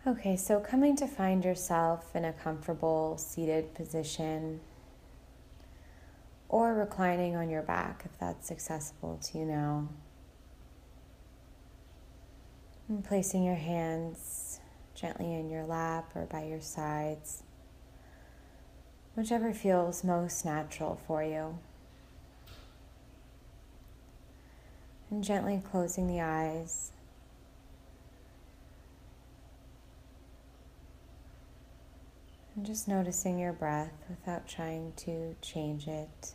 Okay, so coming to find yourself in a comfortable seated position or reclining on your back if that's accessible to you now. And placing your hands gently in your lap or by your sides, whichever feels most natural for you. And gently closing the eyes. And just noticing your breath without trying to change it.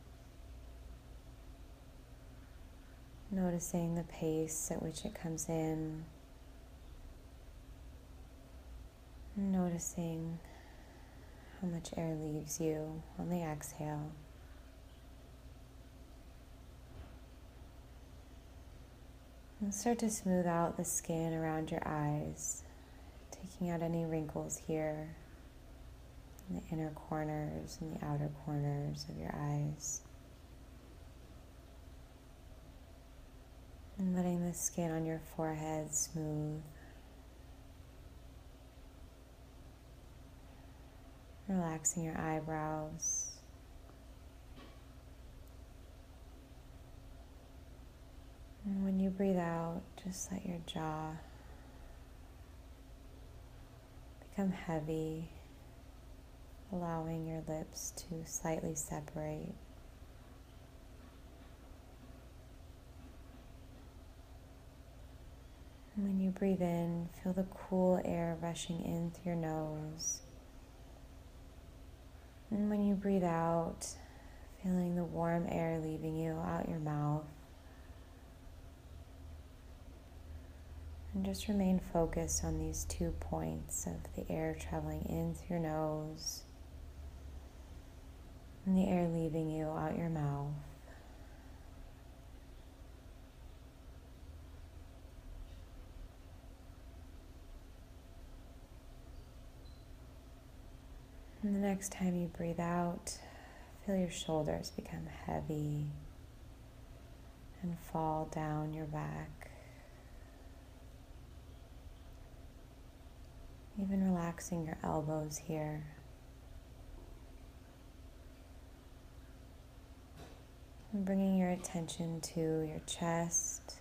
Noticing the pace at which it comes in. And noticing how much air leaves you on the exhale. And start to smooth out the skin around your eyes, taking out any wrinkles here in the inner corners and the outer corners of your eyes. And letting the skin on your forehead smooth. Relaxing your eyebrows. And when you breathe out, just let your jaw become heavy, allowing your lips to slightly separate. And when you breathe in, feel the cool air rushing in through your nose. And when you breathe out, feeling the warm air leaving you out your mouth. And just remain focused on these 2 points of the air traveling in through your nose and the air leaving you out your mouth. And the next time you breathe out, feel your shoulders become heavy and fall down your back. Even relaxing your elbows here. And bringing your attention to your chest,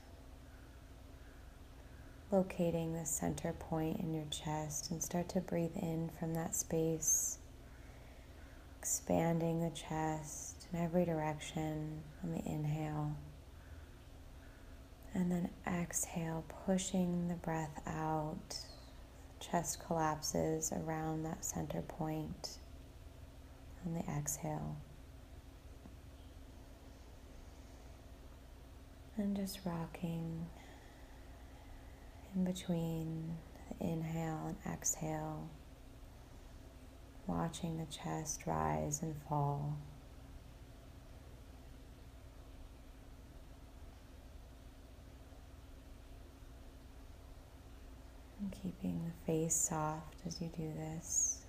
locating the center point in your chest, and start to breathe in from that space, expanding the chest in every direction on the inhale. And then exhale, pushing the breath out. Chest collapses around that center point on the exhale. And just rocking in between the inhale and exhale, watching the chest rise and fall. And keeping the face soft as you do this.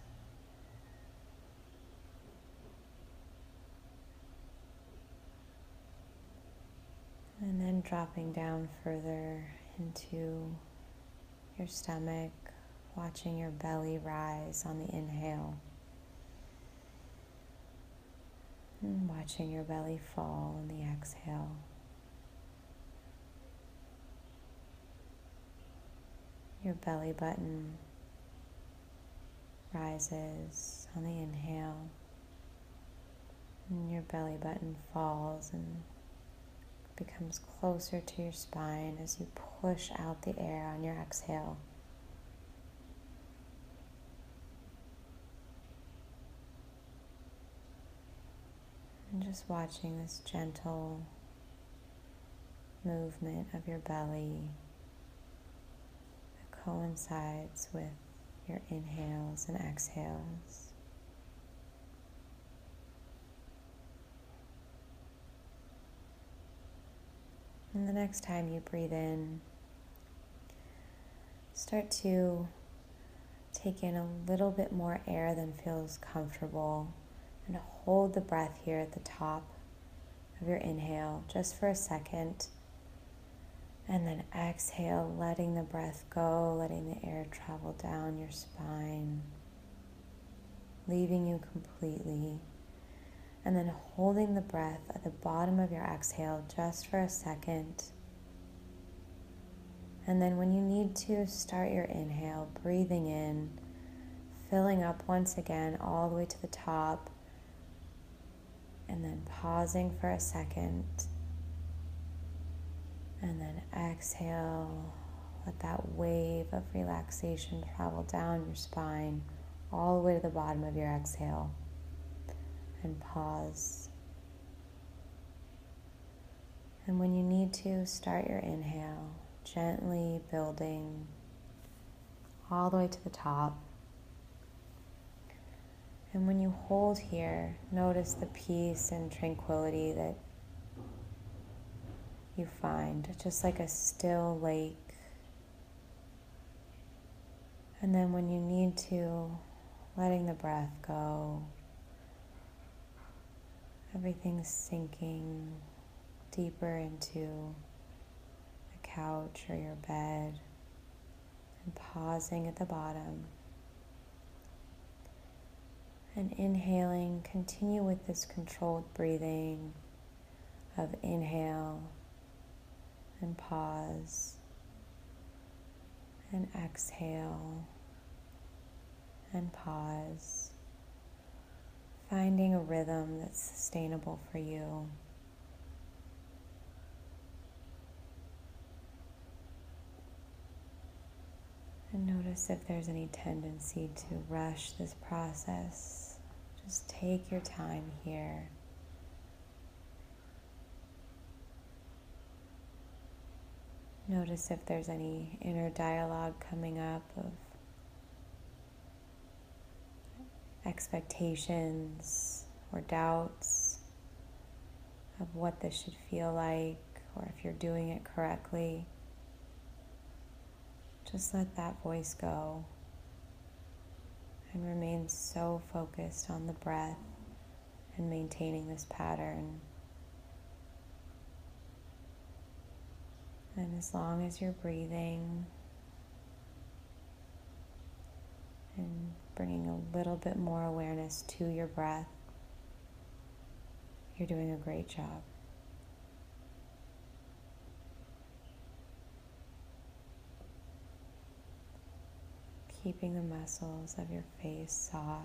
And then dropping down further into your stomach, watching your belly rise on the inhale. And watching your belly fall on the exhale. Your belly button rises on the inhale, and your belly button falls and becomes closer to your spine as you push out the air on your exhale. And just watching this gentle movement of your belly that coincides with your inhales and exhales. And the next time you breathe in, start to take in a little bit more air than feels comfortable, and hold the breath here at the top of your inhale just for a second, And then exhale, letting the breath go, letting the air travel down your spine, leaving you completely. And then holding the breath at the bottom of your exhale just for a second. And then when you need to, start your inhale, breathing in, filling up once again all the way to the top, and then pausing for a second. And then exhale, let that wave of relaxation travel down your spine all the way to the bottom of your exhale. And pause. And when you need to, start your inhale, gently building all the way to the top. And when you hold here, notice the peace and tranquility that you find, just like a still lake. And then when you need to, letting the breath go, everything's sinking deeper into the couch or your bed, and pausing at the bottom. And inhaling, continue with this controlled breathing of inhale and pause, and exhale and pause, finding a rhythm that's sustainable for you. And notice if there's any tendency to rush this process. Just take your time here. Notice if there's any inner dialogue coming up of expectations or doubts of what this should feel like, or if you're doing it correctly. Just let that voice go and remain so focused on the breath and maintaining this pattern. And as long as you're breathing and bringing a little bit more awareness to your breath, you're doing a great job. Keeping the muscles of your face soft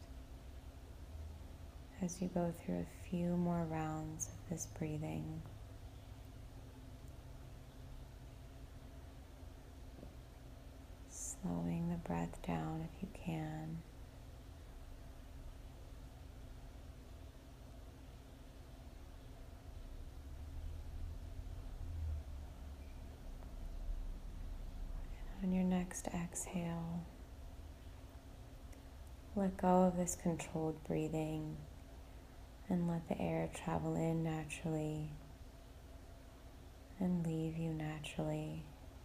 as you go through a few more rounds of this breathing. Slowing the breath down if you can. On your next exhale, let go of this controlled breathing and let the air travel in naturally and leave you naturally.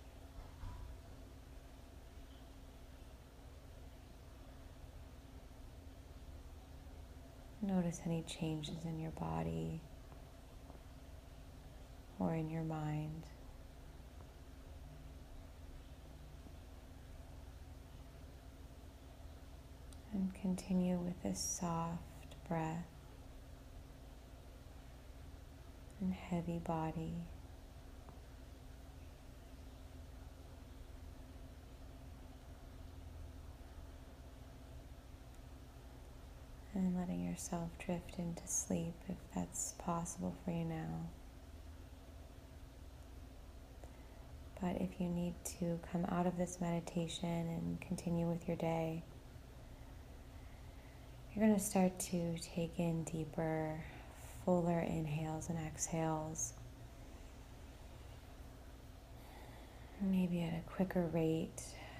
Notice any changes in your body or in your mind. And continue with this soft breath and heavy body. And letting yourself drift into sleep if that's possible for you now. But if you need to come out of this meditation and continue with your day, you're going to start to take in deeper, fuller inhales and exhales. Maybe at a quicker rate.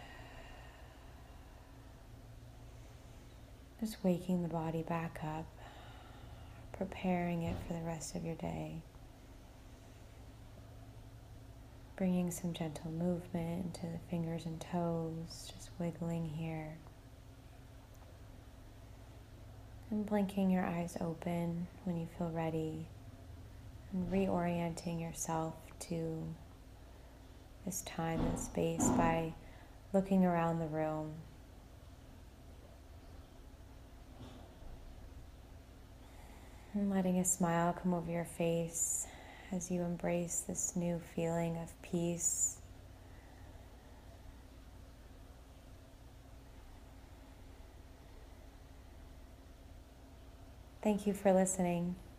Just waking the body back up, preparing it for the rest of your day. Bringing some gentle movement into the fingers and toes, just wiggling here. And blinking your eyes open when you feel ready, and reorienting yourself to this time and space by looking around the room. And letting a smile come over your face as you embrace this new feeling of peace. Thank you for listening.